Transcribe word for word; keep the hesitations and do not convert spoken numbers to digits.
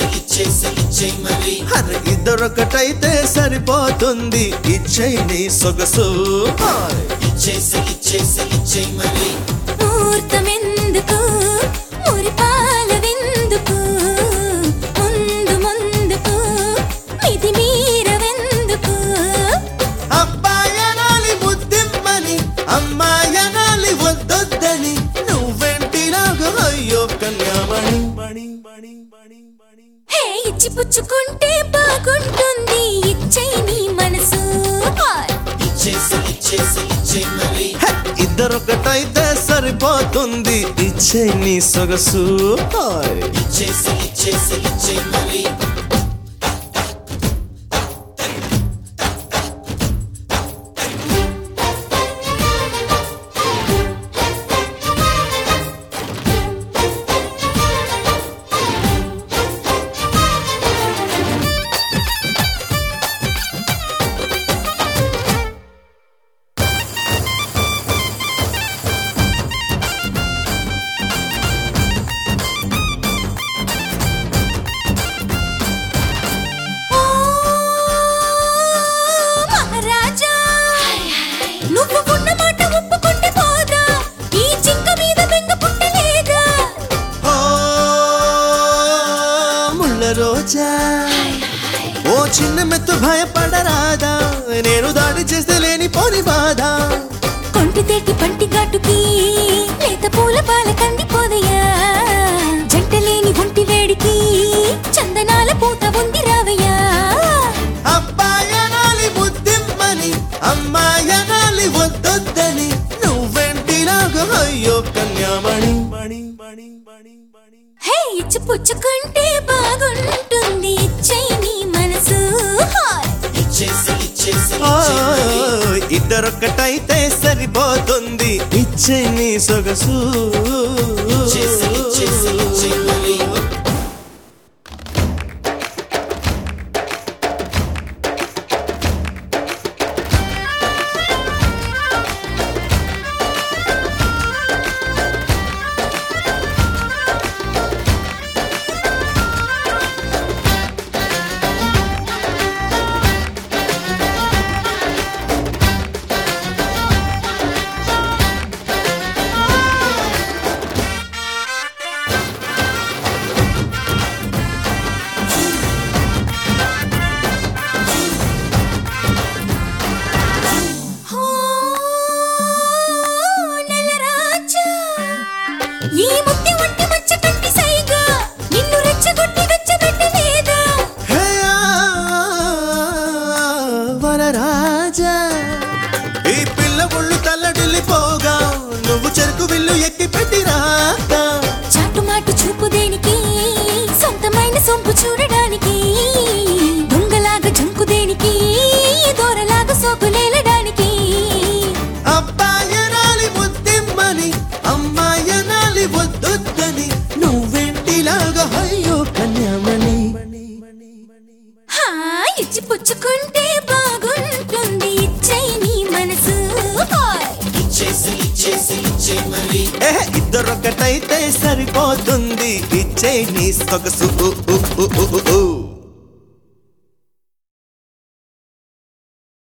అరే ఇద్దరొకటైతే సరిపోతుంది ఇచ్చేయ్ నీ సొగసు ముహూర్తమెందుకు మురిపాలవెందుకు ముందు ముందుకు మితి మీరవెందుకు అబ్బాయనాలి ముద్దిమ్మని అమ్మాయనాలి వద్దొద్దని నువ్వెంటి నాకు అయ్యో కన్యామణి హే ఇచ్చి పుచ్చుకుంటే బాగుంటుంది ఇచ్చేయ్ నీ మనసు ఇద్దరొకటైతే సరిపోతుంది ఇచ్చేయ్ నీ సొగసు రోజా ఓ చిన్న మెత్తు భయపడరాదా నేను దాడి చేస్తే లేని పోని బాధ కొంటి తేటి పంటి ఘాటుకి లేత పూల పాల కందిపోదయ్యా జంట లేని ఒంటి వేడికి చందనాల పూత ఉంది రావయ్యా అబ్బాయనాలి బుద్ధిమ్మని అమ్మాయనాలి వద్దొద్దని నువ్వెంటి నాకు అయ్యో కన్యామణి హే ఇచ్చి పుచ్చుకుంటే బాగుంటుంది ఇచ్చేయ్ నీ మనసు ఇద్దరొక్కటైతే సరిపోతుంది ఇచ్చేయ్ నీ సొగసు ఈ ముత్తి వంటి మచ్చ కంటి సైగా నిన్ను రెచ్చగొట్టి వెచ్చబెట్టలేదా వరరాజా ఈ పిల్ల ఒళ్ళు తల్లడిల్లిపోగా నువ్వు చెరుకు విల్లు ఎక్కి పెట్టిరాగా చాటుమాటు చూపు దేనికి సొంతమైన సొంపు చూడడానికి దొంగలాగా జంకు దేనికి దూరలాగా సోకులేలడానికి అబ్బాయనాలి ముద్దిమ్మని అమ్మాయనాలి వద్దొద్దని నువ్వెంటిలాగా అయ్యో కన్యామణి హా ఇచ్చి పుచ్చుకుంటే బాగుంటుంది ఇచ్చేయ్ నీ మనసు ఇద్దరొకటైతే సరిపోతుంది ఇచ్చేయ్ నీ సొగసు